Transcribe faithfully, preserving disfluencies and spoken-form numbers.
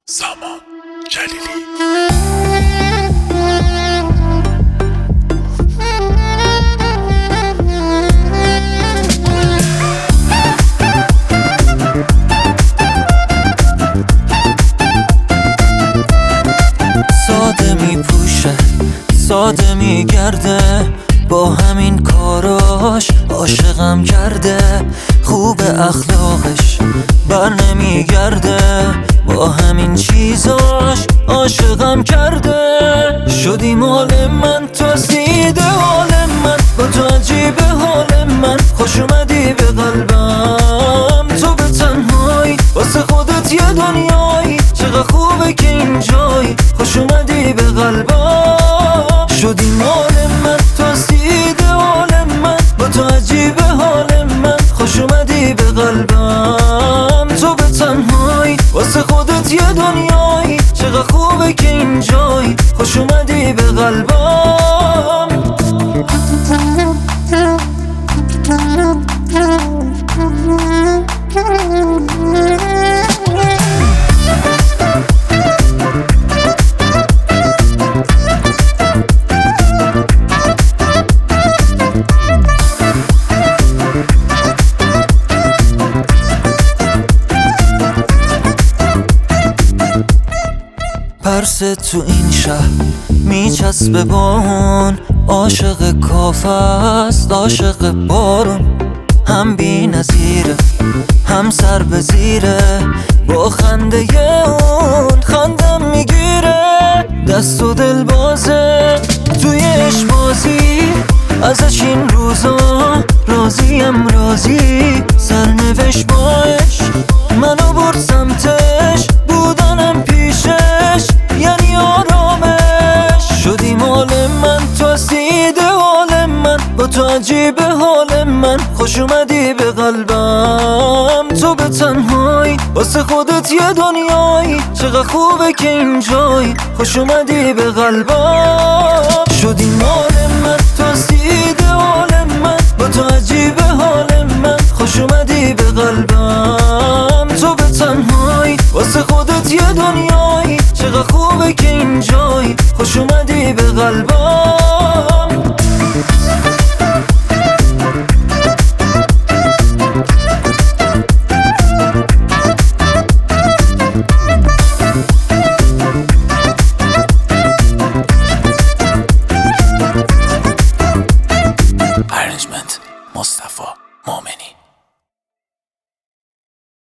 سامان جلیلی. ساده می پوشه ساده می گرده، با همین کاراش عاشقم کرده. خوب اخلاقش بر نمی گرده، با همین چیزاش عاشقم کرده. شدی مال من، تو دیده حال من، با تو عجیب حال من. خوش اومدی به قلبم، تو به تنهایی واسه خودت یه دنیایی. چقدر خوبه که اینجایی، خوش اومدی به قلبم. شدی مال من، تو دیده حال من، با تو عجیب حال من. خوش اومدی به قلبم، تو به تنهایی واسه خودت یه دنیایی. چقدر خوبه که اینجایی، خوش اومدی به قلبم. پرس تو این شهر میچسبه با اون، عاشق کافه است عاشق بارون. هم بی نظیره هم سر به زیره، با خنده اون خندم میگیره. دست و دل بازه توی عشق بازی، ازش این روزا راضیم راضی. سرنوشت با عشق منو برد سمتش، بودنم پیشش یعنی آرامش. شدی مال من، تو دیده حال من، با تو عجیب حال من. خوش اومدی به قلبم، تو به تنهایی واسه خودت یه دنیایی. چقدر خوبه که اینجایی، خوش اومدی به قلبم. شدی مال من، تو دیده حال من، با تو عجیب حال من. خوش اومدی به قلبم، تو به تنهایی واسه خودت یه دنیایی. چقدر خوبه که اینجایی، خوش اومدی به قلبم.